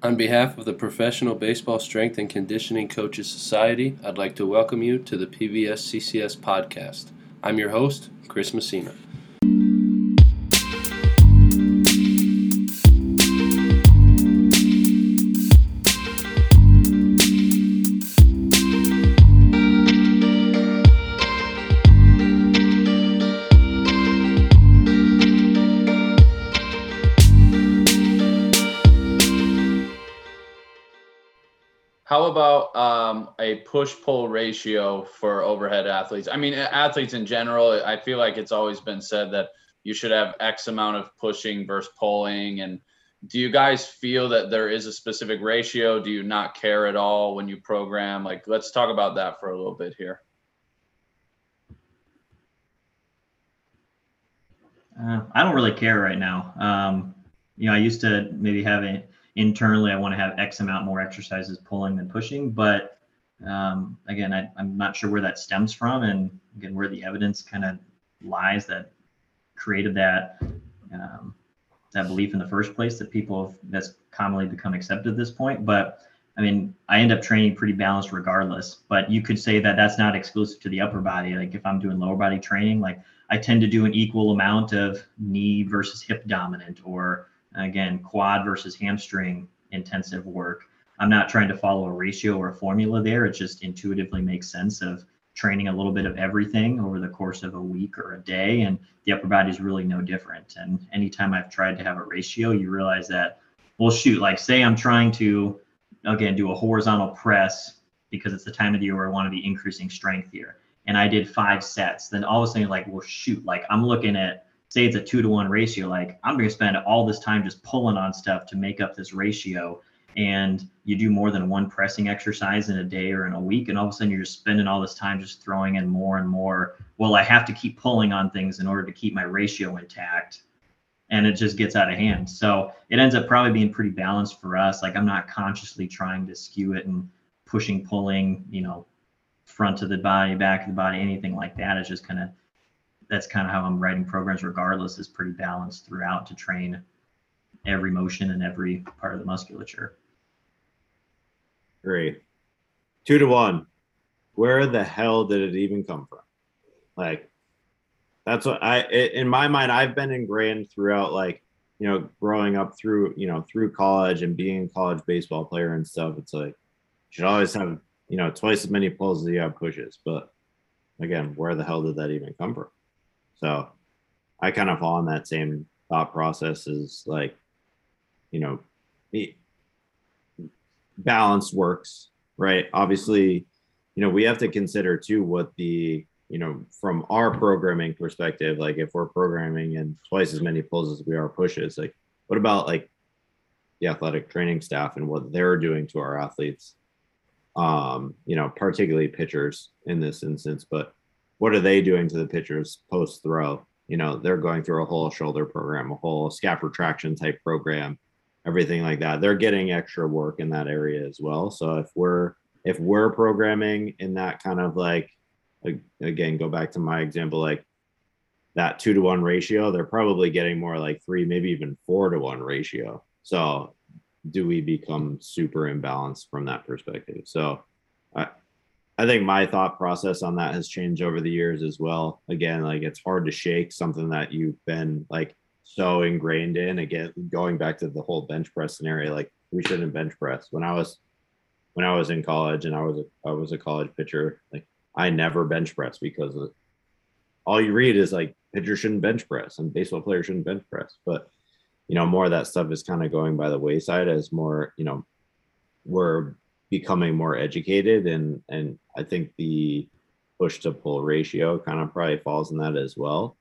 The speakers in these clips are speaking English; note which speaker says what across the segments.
Speaker 1: On behalf of the Professional Baseball Strength and Conditioning Coaches Society, I'd like to welcome you to the PBS CCS podcast. I'm your host, Chris Messina.
Speaker 2: How about a push-pull ratio for overhead athletes? I mean, athletes in general, I feel like it's always been said that you should have X amount of pushing versus pulling. And do you guys feel that there is a specific ratio? Do you not care at all when you program? Like, let's talk about that for a little bit here.
Speaker 3: I don't really care right now. I used to maybe have internally, I want to have X amount more exercises pulling than pushing, but again, I'm not sure where that stems from, and again, where the evidence kind of lies that created that belief in the first place that that's commonly become accepted at this point. But I mean, I end up training pretty balanced regardless, but you could say that that's not exclusive to the upper body. Like if I'm doing lower body training, like I tend to do an equal amount of knee versus hip dominant, or again, quad versus hamstring intensive work. I'm not trying to follow a ratio or a formula there. It just intuitively makes sense of training a little bit of everything over the course of a week or a day. And the upper body is really no different. And anytime I've tried to have a ratio, you realize that, well, shoot, like say I'm trying to, again, do a horizontal press because it's the time of the year where I want to be increasing strength here. And I did 5 sets. Then all of a sudden, like, well, shoot, like I'm looking at, say it's a 2-to-1 ratio, like I'm going to spend all this time just pulling on stuff to make up this ratio. And you do more than one pressing exercise in a day or in a week, and all of a sudden you're just spending all this time just throwing in more and more. Well, I have to keep pulling on things in order to keep my ratio intact, and it just gets out of hand. So it ends up probably being pretty balanced for us. Like I'm not consciously trying to skew it and pushing, pulling, front of the body, back of the body, anything like that. It's just that's kind of how I'm writing programs regardless, is pretty balanced throughout to train every motion and every part of the musculature.
Speaker 4: Great. 2-to-1. Where the hell did it even come from? Like, that's what in my mind, I've been ingrained throughout, like, growing up through college and being a college baseball player and stuff. It's like, you should always have, twice as many pulls as you have pushes. But again, where the hell did that even come from? So I kind of fall in that same thought process as like, balance works, right? Obviously, we have to consider too what the, from our programming perspective, like if we're programming in twice as many pulls as we are pushes, like what about like the athletic training staff and what they're doing to our athletes? Particularly pitchers in this instance, but what are they doing to the pitchers post throw? They're going through a whole shoulder program, a whole scap retraction type program, everything like that. They're getting extra work in that area as well. So if we're programming in that kind of like, again, go back to my example, like that 2-to-1 ratio, they're probably getting more like 3, maybe even 4-to-1 ratio. So do we become super imbalanced from that perspective? So I think my thought process on that has changed over the years as well. Again, like it's hard to shake something that you've been like so ingrained in. Again, going back to the whole bench press scenario, like we shouldn't bench press. When I was in college and I was a college pitcher, like I never bench press because all you read is like pitchers shouldn't bench press and baseball players shouldn't bench press. But more of that stuff is kind of going by the wayside as more, we're becoming more educated, and I think the push to pull ratio kind of probably falls in that as well.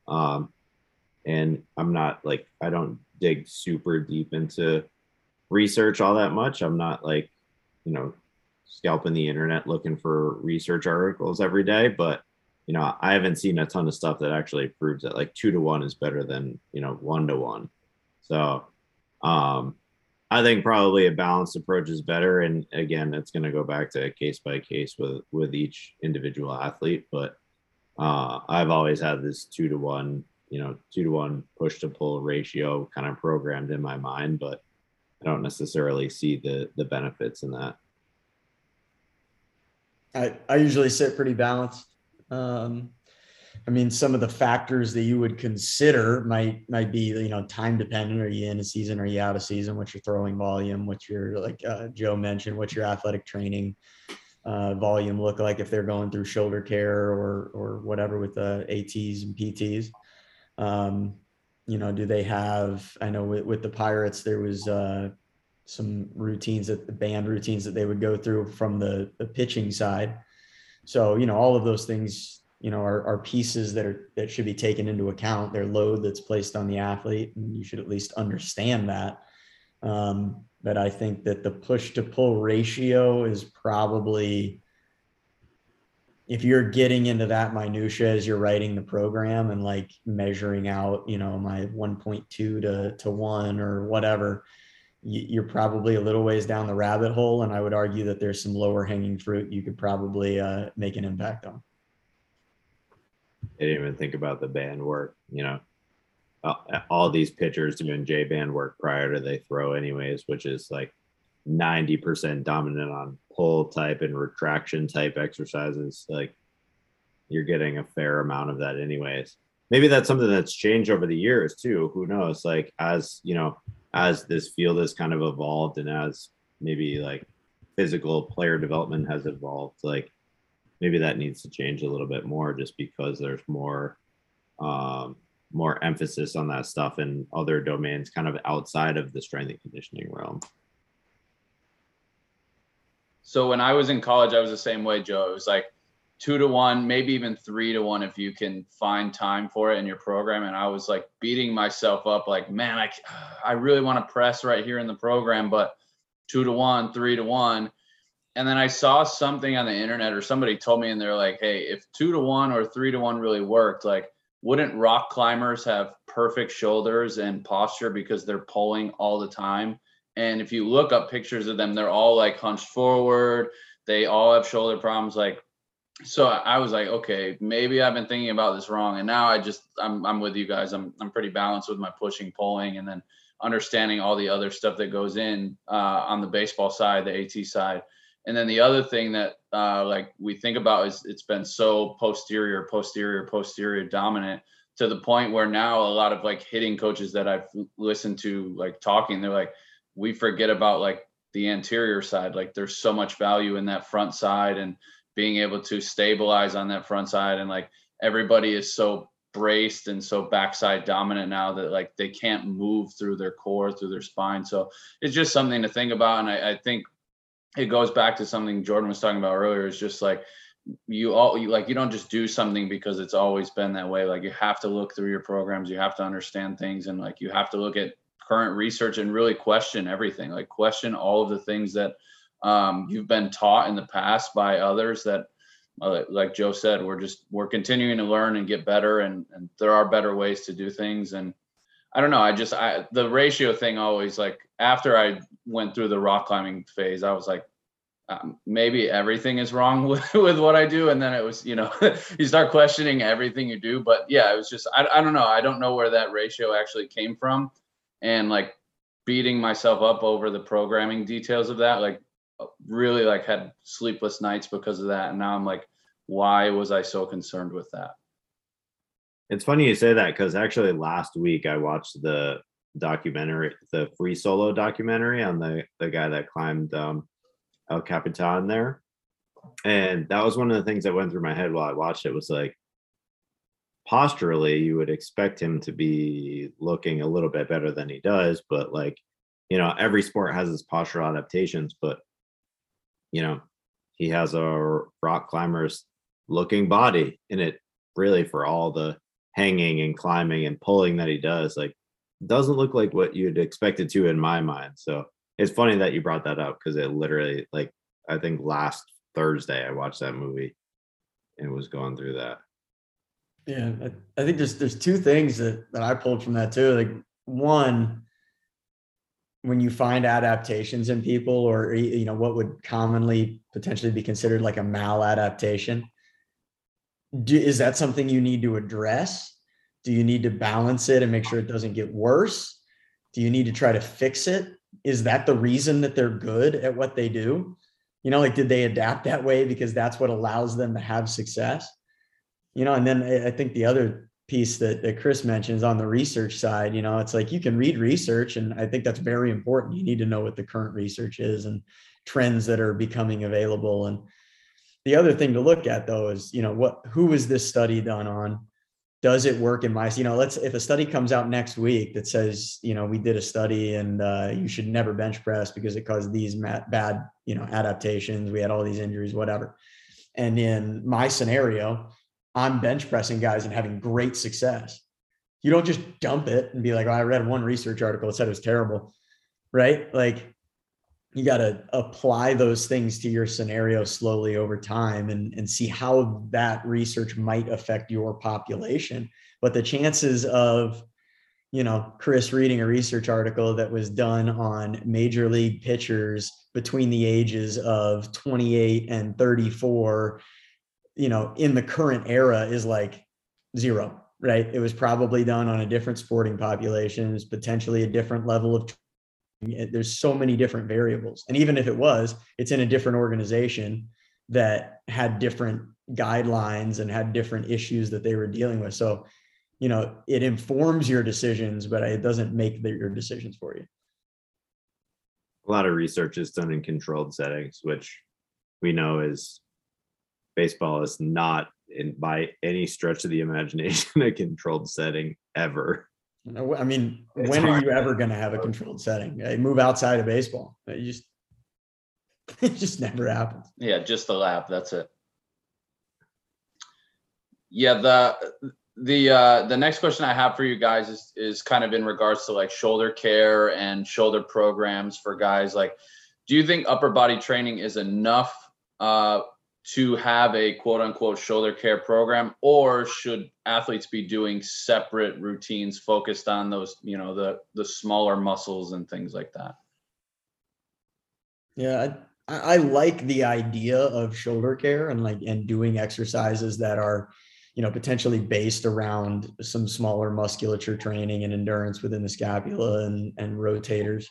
Speaker 4: And I'm not like, I don't dig super deep into research all that much. I'm not like, scalping the internet looking for research articles every day, but I haven't seen a ton of stuff that actually proves that like 2-to-1 is better than 1-to-1. So I think probably a balanced approach is better. And again, it's going to go back to case by case with each individual athlete. But I've always had this 2-to-1, 2-to-1 push to pull ratio kind of programmed in my mind. But I don't necessarily see the benefits in that.
Speaker 5: I usually sit pretty balanced. I mean, some of the factors that you would consider might be, time dependent. Are you in a season? Are you out of season? What's your throwing volume? What's your, like Joe mentioned, what's your athletic training volume look like if they're going through shoulder care or whatever with the ATs and PTs? Do they have, I know with the Pirates, there was some routines, that the band routines that they would go through from the pitching side. So, all of those things, are pieces that should be taken into account. Their load that's placed on the athlete, and you should at least understand that. But I think that the push to pull ratio is probably, if you're getting into that minutia as you're writing the program and like measuring out, my 1.2 to 1 or whatever, you're probably a little ways down the rabbit hole. And I would argue that there's some lower hanging fruit you could probably make an impact on.
Speaker 4: I didn't even think about the band work, all these pitchers doing J band work prior to they throw anyways, which is like 90% dominant on pull type and retraction type exercises. Like, you're getting a fair amount of that anyways. Maybe that's something that's changed over the years too. Who knows? Like, as this field has kind of evolved, and as maybe like physical player development has evolved, like maybe that needs to change a little bit more, just because there's more emphasis on that stuff in other domains kind of outside of the strength and conditioning realm.
Speaker 2: So when I was in college, I was the same way, Joe. It was like 2 to 1, maybe even 3 to 1 if you can find time for it in your program. And I was like beating myself up, like, man, I really want to press right here in the program, but 2 to 1, 3 to 1. And then I saw something on the internet, or somebody told me, and they're like, hey, if 2 to 1 or 3 to 1 really worked, like, wouldn't rock climbers have perfect shoulders and posture because they're pulling all the time? And if you look up pictures of them, they're all like hunched forward. They all have shoulder problems. Like, so I was like, okay, maybe I've been thinking about this wrong. And now I'm with you guys. I'm pretty balanced with my pushing, pulling, and then understanding all the other stuff that goes in on the baseball side, the AT side. And then the other thing that like we think about is it's been so posterior dominant, to the point where now a lot of like hitting coaches that I've listened to, like talking, they're like, we forget about like the anterior side. Like, there's so much value in that front side and being able to stabilize on that front side. And like, everybody is so braced and so backside dominant now that like they can't move through their core, through their spine. So it's just something to think about. And I think it goes back to something Jordan was talking about earlier. It's just like, you don't just do something because it's always been that way. Like, you have to look through your programs, you have to understand things, and like, you have to look at current research and really question everything. Like, question all of the things that you've been taught in the past by others that, like Joe said, we're continuing to learn and get better, and there are better ways to do things. And I don't know, the ratio thing always, like, after I went through the rock climbing phase, I was like, maybe everything is wrong with what I do. And then it was, you start questioning everything you do. But yeah, it was just, I don't know. I don't know where that ratio actually came from. And like, beating myself up over the programming details of that, like, really like had sleepless nights because of that. And now I'm like, why was I so concerned with that?
Speaker 4: It's funny you say that, because actually last week I watched the documentary, the Free Solo documentary on the guy that climbed El Capitan there. And that was one of the things that went through my head while I watched it, was like, posturally, you would expect him to be looking a little bit better than he does. But like, every sport has its postural adaptations, but he has a rock climber's looking body in it, really, for all the hanging and climbing and pulling that he does. Like, doesn't look like what you'd expect it to in my mind. So it's funny that you brought that up, because it literally, like, I think last Thursday I watched that movie and was going through that.
Speaker 5: Yeah, I think there's two things that I pulled from that too. Like, one, when you find adaptations in people, or what would commonly potentially be considered like a maladaptation, is that something you need to address? Do you need to balance it and make sure it doesn't get worse? Do you need to try to fix it? is that the reason that they're good at what they do? You know, like, did they adapt that way because that's what allows them to have success? You know, and then I think the other piece that Chris mentions on the research side, you know, it's like you can read research, and I think that's very important. You need to know what the current research is and trends that are becoming available. And the other thing to look at, though, is, you know, who is this study done on? Does it work in mice? You know, if a study comes out next week that says, you know, we did a study and you should never bench press because it caused these bad, you know, adaptations, we had all these injuries, whatever. And in my scenario, I'm bench pressing guys and having great success. You don't just dump it and be like, oh, I read one research article that said it was terrible, right? Like, you got to apply those things to your scenario slowly over time and see how that research might affect your population. But the chances of, you know, Chris reading a research article that was done on major league pitchers between the ages of 28 and 34, you know, in the current era is like zero, right? It was probably done on a different sporting populations, potentially a different level of, there's so many different variables. And even if it was, it's in a different organization that had different guidelines and had different issues that they were dealing with. So, you know, it informs your decisions, but it doesn't make your decisions for you.
Speaker 4: A lot of research is done in controlled settings, which we know is baseball is not by any stretch of the imagination a controlled setting ever.
Speaker 5: I mean, when are you ever going to have a controlled setting? Move outside of baseball. It just never happens.
Speaker 2: Yeah, just the lap. That's it. Yeah, the next question I have for you guys is kind of in regards to like shoulder care and shoulder programs for guys. Like, do you think upper body training is enough to have a quote unquote shoulder care program, or should athletes be doing separate routines focused on those, you know, the smaller muscles and things like that?
Speaker 5: Yeah, I like the idea of shoulder care and doing exercises that are, you know, potentially based around some smaller musculature training and endurance within the scapula and rotators.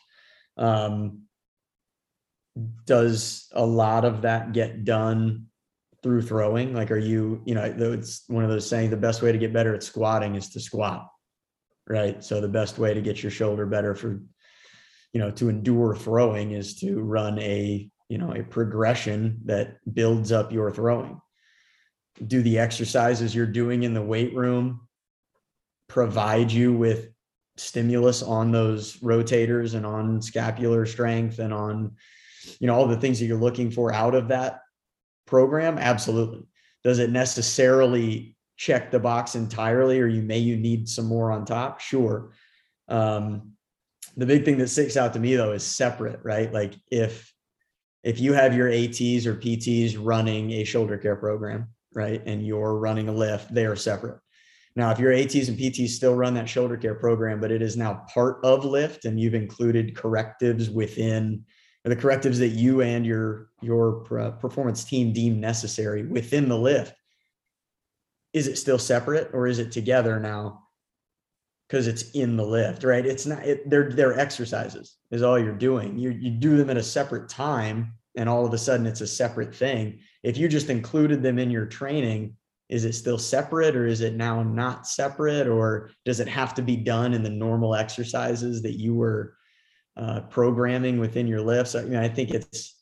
Speaker 5: Does a lot of that get done through throwing? Like, are you know, it's one of those saying, the best way to get better at squatting is to squat, right? So the best way to get your shoulder better for, you know, to endure throwing is to run a progression that builds up your throwing. Do the exercises you're doing in the weight room provide you with stimulus on those rotators and on scapular strength and on, you know, all the things that you're looking for out of that program? Absolutely. Does it necessarily check the box entirely, or you need some more on top? Sure. The big thing that sticks out to me though is separate, right? Like if you have your ATs or PTs running a shoulder care program, right, and you're running a lift, they are separate. Now, if your ATs and PTs still run that shoulder care program, but it is now part of lift and you've included correctives within the correctives that you and your performance team deem necessary within the lift, is it still separate or is it together now because it's in the lift, right? It's not, they're exercises is all you're doing. You do them at a separate time and all of a sudden it's a separate thing. If you just included them in your training, is it still separate or is it now not separate, or does it have to be done in the normal exercises that you were programming within your lifts? I mean, I think it's,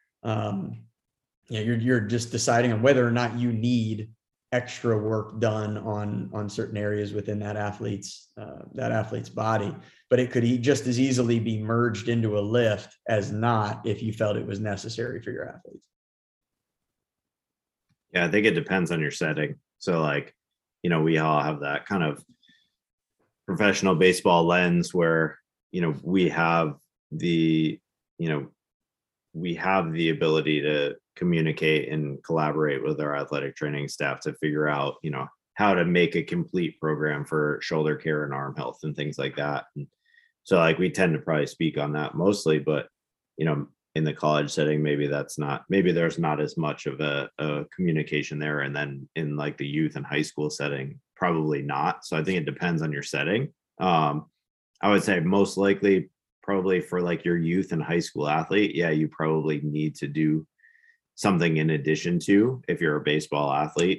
Speaker 5: you're just deciding on whether or not you need extra work done on certain areas within that athlete's body, but it could just as easily be merged into a lift as not, if you felt it was necessary for your athletes.
Speaker 4: Yeah, I think it depends on your setting. So like, you know, we all have that kind of professional baseball lens where, you know, we have the ability to communicate and collaborate with our athletic training staff to figure out, you know, how to make a complete program for shoulder care and arm health and things like that. And so like we tend to probably speak on that mostly, but, you know, in the college setting, maybe there's not as much of a communication there. And then in like the youth and high school setting, probably not. So I think it depends on your setting. I would say most likely probably for like your youth and high school athlete, yeah, you probably need to do something in addition to, if you're a baseball athlete,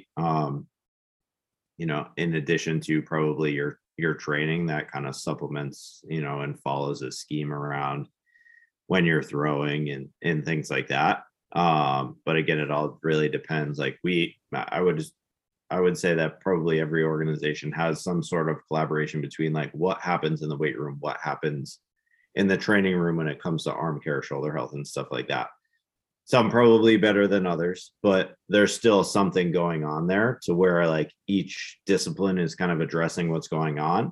Speaker 4: in addition to probably your training that kind of supplements, and follows a scheme around when you're throwing and things like that. But again, it all really depends. Like I would say that probably every organization has some sort of collaboration between like what happens in the weight room, what happens in the training room when it comes to arm care, shoulder health, and stuff like that. Some probably better than others, but there's still something going on there to where like each discipline is kind of addressing what's going on.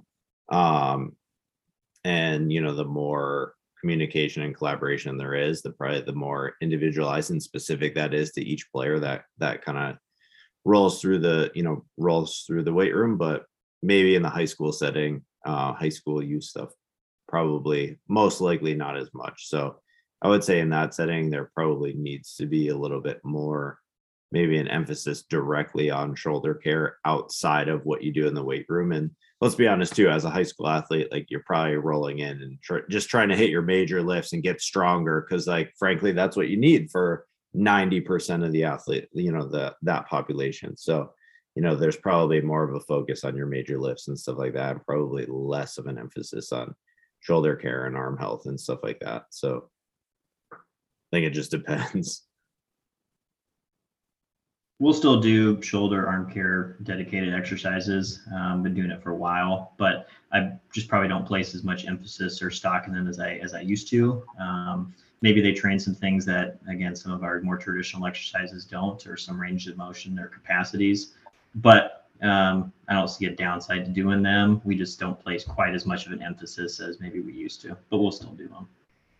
Speaker 4: And the more communication and collaboration there is, probably the more individualized and specific that is to each player that kind of rolls through the weight room. But maybe in the high school setting, high school youth stuff, probably most likely not as much. So I would say in that setting, there probably needs to be a little bit more, maybe an emphasis directly on shoulder care outside of what you do in the weight room. And let's be honest too, as a high school athlete, like you're probably rolling in and just trying to hit your major lifts and get stronger. Cause like, frankly, that's what you need for 90% of the athlete, that population. So, there's probably more of a focus on your major lifts and stuff like that, and probably less of an emphasis on shoulder care and arm health and stuff like that. So I think it just depends.
Speaker 3: We'll still do shoulder arm care dedicated exercises. Been doing it for a while, but I just probably don't place as much emphasis or stock in them as I used to. Maybe they train some things that, again, some of our more traditional exercises don't, or some range of motion or capacities. But I don't see a downside to doing them. We just don't place quite as much of an emphasis as maybe we used to, but we'll still do them.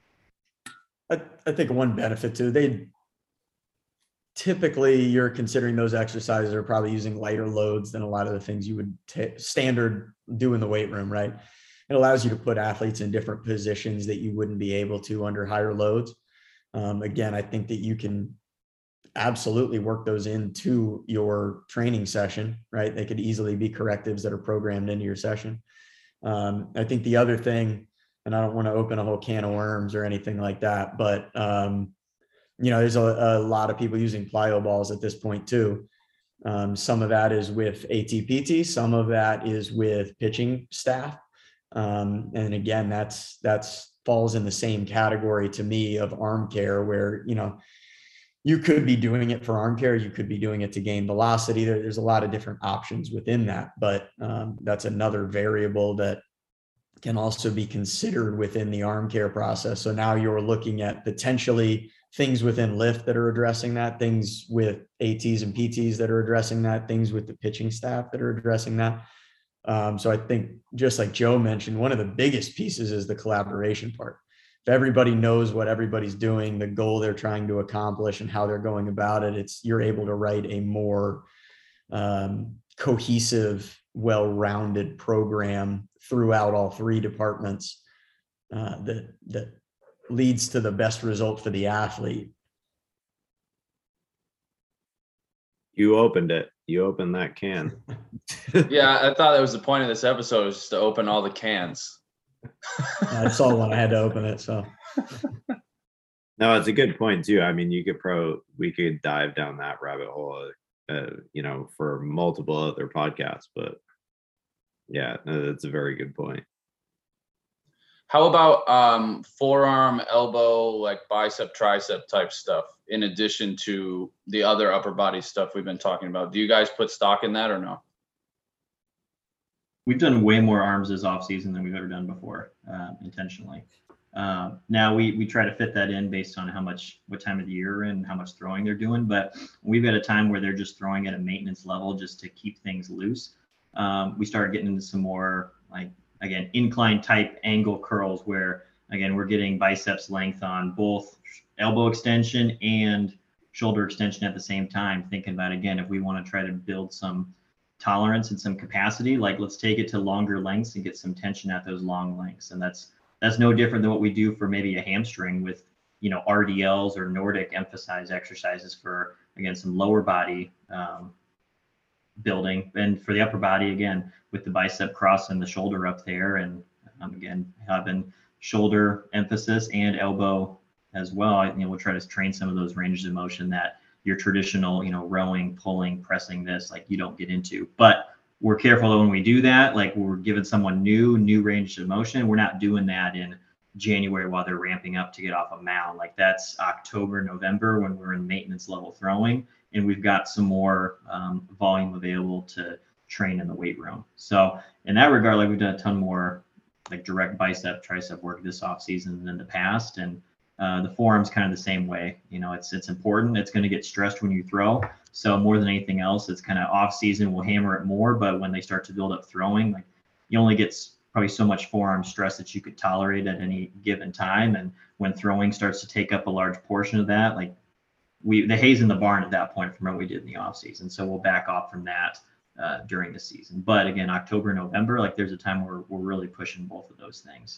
Speaker 5: I think one benefit too, typically you're considering those exercises are probably using lighter loads than a lot of the things you would standard do in the weight room, right? It allows you to put athletes in different positions that you wouldn't be able to under higher loads. Again, I think that you can absolutely work those into your training session, right? They could easily be correctives that are programmed into your session. I think the other thing, and I don't want to open a whole can of worms or anything like that, but there's a lot of people using plyo balls at this point too. Some of that is with ATPT, some of that is with pitching staff. And again, that's falls in the same category to me of arm care, where, you could be doing it for arm care. You could be doing it to gain velocity. There's a lot of different options within that, but that's another variable that can also be considered within the arm care process. So now you're looking at potentially things within lift that are addressing that, things with ATs and PTs that are addressing that, things with the pitching staff that are addressing that. So I think, just like Joe mentioned, one of the biggest pieces is the collaboration part. If everybody knows what everybody's doing, the goal they're trying to accomplish, and how they're going about it, you're able to write a more cohesive, well-rounded program throughout all three departments that leads to the best result for the athlete.
Speaker 4: You opened it. You opened that can.
Speaker 2: Yeah, I thought that was the point of this episode, was just to open all the cans.
Speaker 5: I saw one, I had to open it. So
Speaker 4: no, it's a good point too. I mean, we could dive down that rabbit hole, for multiple other podcasts, but yeah, no, that's a very good point.
Speaker 2: How about forearm, elbow, like bicep, tricep type stuff, in addition to the other upper body stuff we've been talking about? Do you guys put stock in that or no?
Speaker 3: We've done way more arms this off season than we've ever done before, intentionally. Now we try to fit that in based on what time of the year and how much throwing they're doing. But we've had a time where they're just throwing at a maintenance level just to keep things loose. We started getting into some more, like, again, incline type angle curls, where, again, we're getting biceps length on both elbow extension and shoulder extension at the same time. Thinking about, again, if we want to try to build some tolerance and some capacity, like, let's take it to longer lengths and get some tension at those long lengths. And that's no different than what we do for maybe a hamstring with, RDLs or Nordic emphasize exercises for, again, some lower body building. And for the upper body, again, with the bicep cross and the shoulder up there, and again, having shoulder emphasis and elbow as well. We'll try to train some of those ranges of motion that your traditional, rowing, pulling, pressing this, like you don't get into. But we're careful that when we do that, like we're giving someone new range of motion. We're not doing that in January while they're ramping up to get off a mound. Like that's October, November when we're in maintenance level throwing, and we've got some more volume available to train in the weight room. So in that regard, like we've done a ton more like direct bicep, tricep work this off season than the past. And the forearm's kind of the same way. It's important. It's going to get stressed when you throw. So more than anything else, it's kind of off season. We'll hammer it more, but when they start to build up throwing, like you only get probably so much forearm stress that you could tolerate at any given time. And when throwing starts to take up a large portion of that, like the hay's in the barn at that point from what we did in the off season. So we'll back off from that during the season. But again, October, November, like there's a time where we're really pushing both of those things.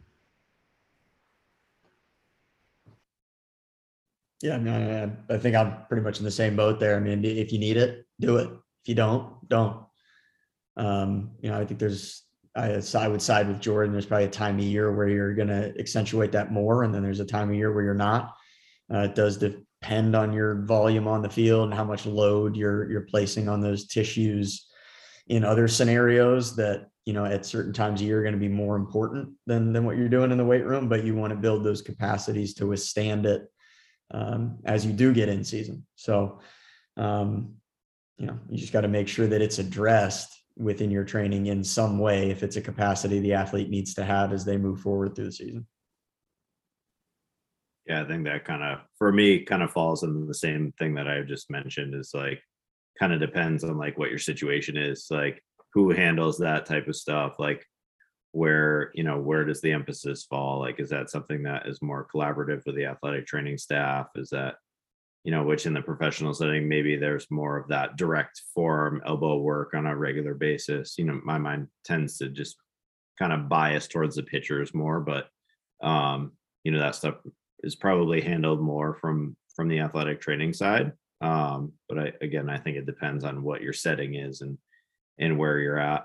Speaker 5: Yeah, I think I'm pretty much in the same boat there. I mean, if you need it, do it. If you don't. I think I would side with Jordan. There's probably a time of year where you're going to accentuate that more, and then there's a time of year where you're not. It does depend on your volume on the field and how much load you're placing on those tissues in other scenarios that, at certain times of year are going to be more important than what you're doing in the weight room, but you want to build those capacities to withstand it as you do get in season. So, you just got to make sure that it's addressed within your training in some way if it's a capacity the athlete needs to have as they move forward through the season.
Speaker 4: Yeah, I think that for me falls into the same thing that I just mentioned, is like kind of depends on like what your situation is, like who handles that type of stuff, like where does the emphasis fall? Like, is that something that is more collaborative with the athletic training staff? Is that, which in the professional setting, maybe there's more of that direct forearm elbow work on a regular basis. My mind tends to just kind of bias towards the pitchers more, but that stuff is probably handled more from the athletic training side. But I think it depends on what your setting is and where you're at.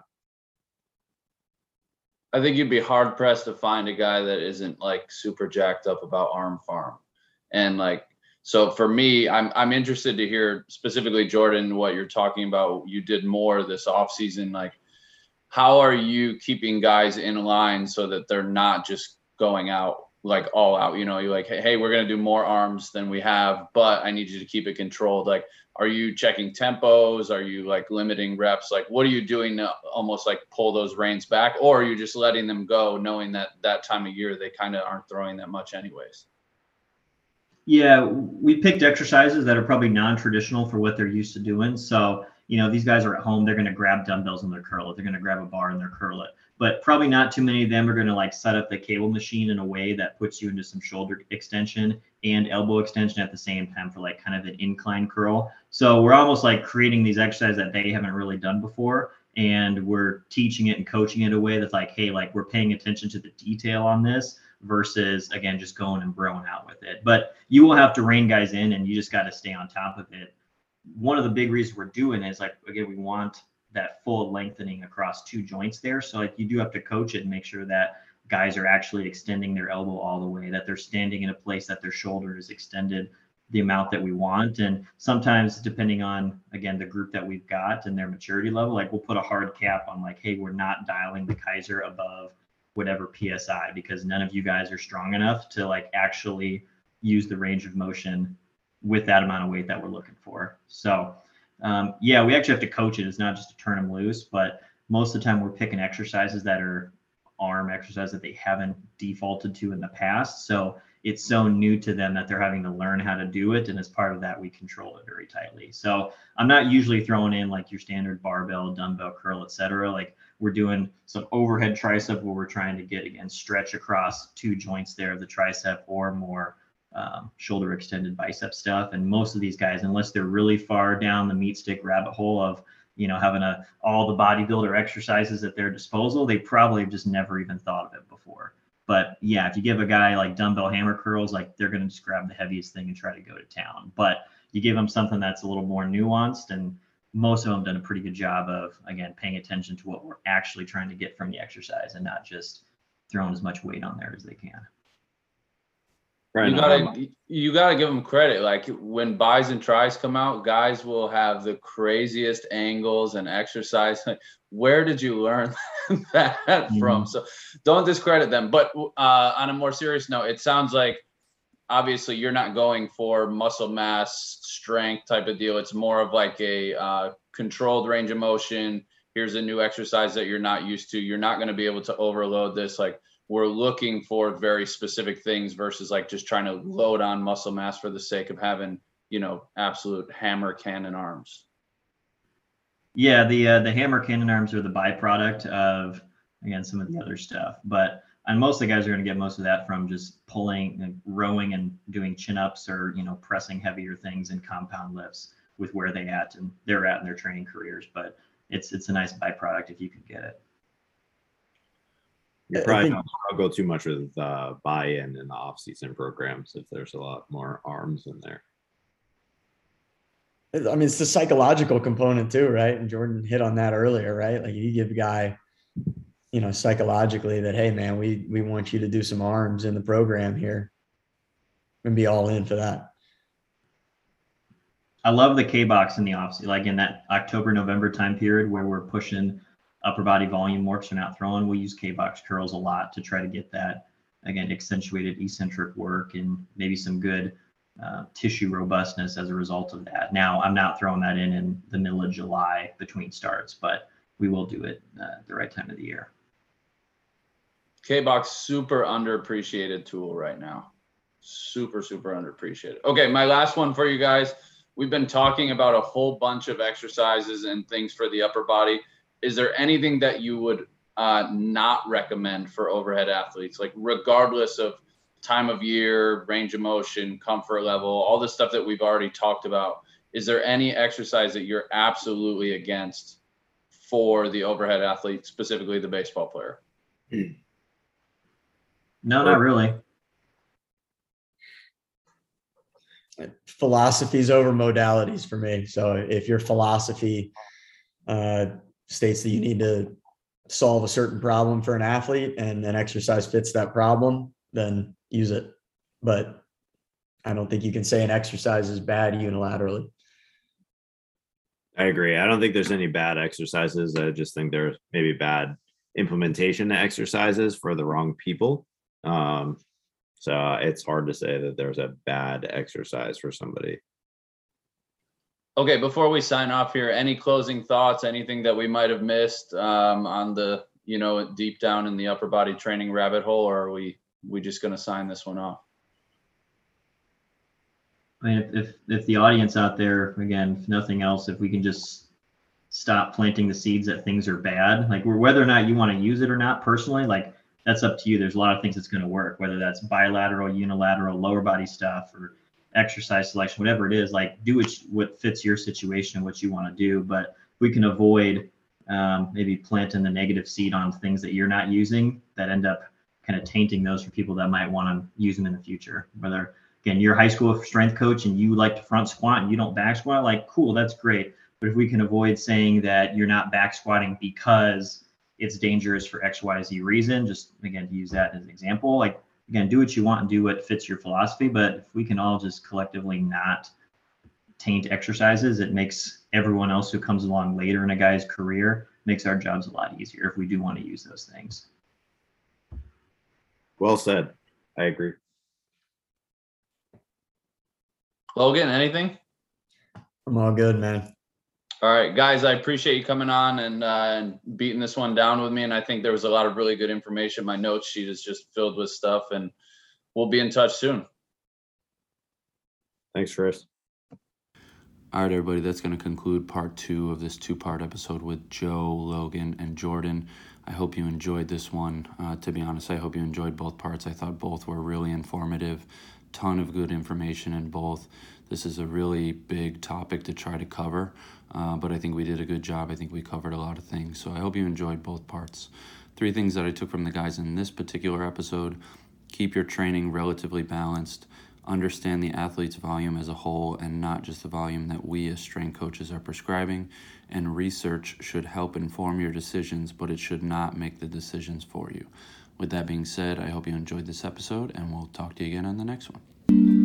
Speaker 2: I think you'd be hard pressed to find a guy that isn't like super jacked up about arm farm. And like, so for me, I'm interested to hear specifically, Jordan, what you're talking about. You did more this off season. Like, how are you keeping guys in line so that they're not just going out like all out? You're like, hey, we're going to do more arms than we have, but I need you to keep it controlled. Like, are you checking tempos? Are you like limiting reps? Like, what are you doing to almost like pull those reins back? Or are you just letting them go knowing that time of year they kind of aren't throwing that much anyways?
Speaker 3: Yeah, we picked exercises that are probably non-traditional for what they're used to doing. So, these guys are at home, they're going to grab dumbbells and they're curl it. They're going to grab a bar and they're curl it. But probably not too many of them are going to like set up the cable machine in a way that puts you into some shoulder extension and elbow extension at the same time for like kind of an incline curl. So we're almost like creating these exercises that they haven't really done before. And we're teaching it and coaching it in a way that's like, hey, like we're paying attention to the detail on this versus, again, just going and broing out with it. But you will have to rein guys in and you just got to stay on top of it. One of the big reasons we're doing is like, again, we want that full lengthening across two joints there. So like you do have to coach it and make sure that guys are actually extending their elbow all the way, that they're standing in a place that their shoulder is extended the amount that we want. And sometimes depending on, again, the group that we've got and their maturity level, like we'll put a hard cap on like, hey, we're not dialing the Kaiser above whatever PSI, because none of you guys are strong enough to like actually use the range of motion with that amount of weight that we're looking for. So we actually have to coach it. It's not just to turn them loose, but most of the time we're picking exercises that are arm exercises that they haven't defaulted to in the past. So it's so new to them that they're having to learn how to do it. And as part of that, we control it very tightly. So I'm not usually throwing in like your standard barbell, dumbbell, curl, etc. Like we're doing some overhead tricep where we're trying to get, again, stretch across two joints there of the tricep, or more shoulder extended bicep stuff. And most of these guys, unless they're really far down the meat stick rabbit hole of, having all the bodybuilder exercises at their disposal, they probably have just never even thought of it before. But yeah, if you give a guy like dumbbell hammer curls, like they're going to just grab the heaviest thing and try to go to town. But you give them something that's a little more nuanced, and most of them have done a pretty good job of, again, paying attention to what we're actually trying to get from the exercise and not just throwing as much weight on there as they can.
Speaker 2: You gotta give them credit. Like when buys and tries come out, guys will have the craziest angles and exercise. Where did you learn that from? So don't discredit them. But on a more serious note, it sounds like obviously you're not going for muscle mass strength type of deal. It's more of like a controlled range of motion. Here's a new exercise that you're not used to. You're not going to be able to overload this. Like we're looking for very specific things versus like just trying to load on muscle mass for the sake of having, absolute hammer cannon arms.
Speaker 3: Yeah, the hammer cannon arms are the byproduct of, again, some of the other stuff. But and most of the guys are going to get most of that from just pulling and rowing and doing chin-ups or, pressing heavier things in compound lifts with where they're at in their training careers. But it's a nice byproduct if you could get it.
Speaker 4: You probably don't go too much with buy-in in the off-season programs if there's a lot more arms in there.
Speaker 5: I mean, it's the psychological component too, right? And Jordan hit on that earlier, right? Like you give a guy, psychologically that, hey man, we want you to do some arms in the program here and be all in for that.
Speaker 3: I love the K-box in the off-season, like in that October, November time period where we're pushing upper body volume more because we're not throwing. We'll use K-box curls a lot to try to get that, again, accentuated eccentric work and maybe some good tissue robustness as a result of that. Now, I'm not throwing that in the middle of July between starts, but we will do it the right time of the year.
Speaker 2: K-box, super underappreciated tool right now. Super, super underappreciated. Okay, my last one for you guys. We've been talking about a whole bunch of exercises and things for the upper body. Is there anything that you would not recommend for overhead athletes, like regardless of time of year, range of motion, comfort level, all the stuff that we've already talked about? Is there any exercise that you're absolutely against for the overhead athlete, specifically the baseball player?
Speaker 3: No, not really.
Speaker 5: Philosophies over modalities for me. So if your philosophy states that you need to solve a certain problem for an athlete and an exercise fits that problem, then use it. But I don't think you can say an exercise is bad unilaterally.
Speaker 4: I agree. I don't think there's any bad exercises. I just think there's maybe bad implementation exercises for the wrong people. So it's hard to say that there's a bad exercise for somebody.
Speaker 2: Okay, before we sign off here, any closing thoughts, anything that we might have missed on the, deep down in the upper body training rabbit hole, or are we just going to sign this one off?
Speaker 3: I mean, if the audience out there, again, if nothing else, if we can just stop planting the seeds that things are bad, like whether or not you want to use it or not personally, like that's up to you. There's a lot of things that's going to work, whether that's bilateral, unilateral, lower body stuff, or exercise selection, whatever it is. Like do what fits your situation and what you want to do. But we can avoid maybe planting the negative seed on things that you're not using that end up kind of tainting those for people that might want to use them in the future. Whether, again, you're a high school strength coach and you like to front squat and you don't back squat, like, cool, that's great. But if we can avoid saying that you're not back squatting because it's dangerous for X, Y, Z reason, just, again, to use that as an example, like, again, do what you want and do what fits your philosophy. But if we can all just collectively not taint exercises, it makes everyone else who comes along later in a guy's career, makes our jobs a lot easier if we do want to use those things.
Speaker 4: Well said. I agree.
Speaker 2: Logan, anything?
Speaker 5: I'm all good, man.
Speaker 2: All right, guys, I appreciate you coming on and beating this one down with me. And I think there was a lot of really good information. My notes sheet is just filled with stuff, and we'll be in touch soon.
Speaker 4: Thanks, Chris.
Speaker 1: All right, everybody, that's going to conclude part 2 of this 2-part episode with Joe, Logan, and Jordan. I hope you enjoyed this one. To be honest, I hope you enjoyed both parts. I thought both were really informative. Ton of good information in both. This is a really big topic to try to cover, but I think we did a good job. I think we covered a lot of things. So I hope you enjoyed both parts. 3 things that I took from the guys in this particular episode: keep your training relatively balanced. Understand the athlete's volume as a whole and not just the volume that we as strength coaches are prescribing. And research should help inform your decisions, but it should not make the decisions for you. With that being said, I hope you enjoyed this episode, and we'll talk to you again on the next one.